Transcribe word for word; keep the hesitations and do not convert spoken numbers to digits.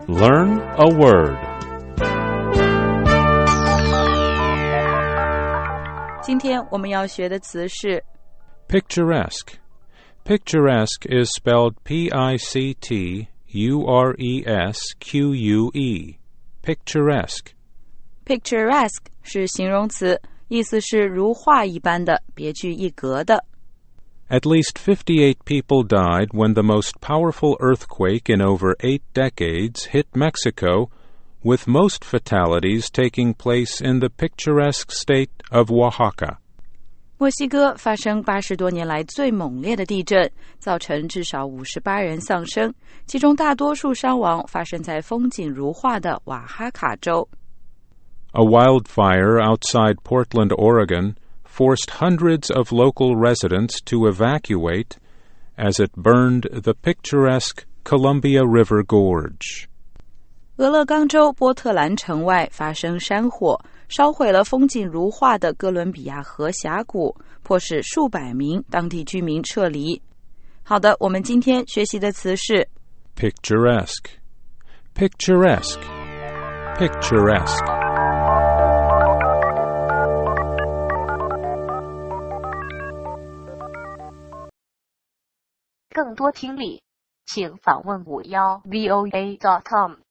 Learn a word. 今天我们要学的词是 Picturesque. Picturesque is spelled P I C T U R E S Q U E. Picturesque. Picturesque 是形容词，意思是如画一般的，别具一格的。 At least fifty-eight people died when the most powerful earthquake in over eight decades hit Mexico, with most fatalities taking place in the picturesque state of Oaxaca. 墨西哥发生八十多年来最猛烈的地震，造成至少五十八人丧生，其中大多数伤亡发生在风景如画的瓦哈卡州。 A wildfire outside Portland, Oregon, forced hundreds of local residents to evacuate as it burned the picturesque Columbia River Gorge. 俄勒冈州波特兰城外发生山火，烧毁了风景如画的哥伦比亚河峡谷，迫使数百名当地居民撤离。好的，我们今天学习的词是 Picturesque. Picturesque. Picturesque. 更多听力，请访问五幺 V O A dot com。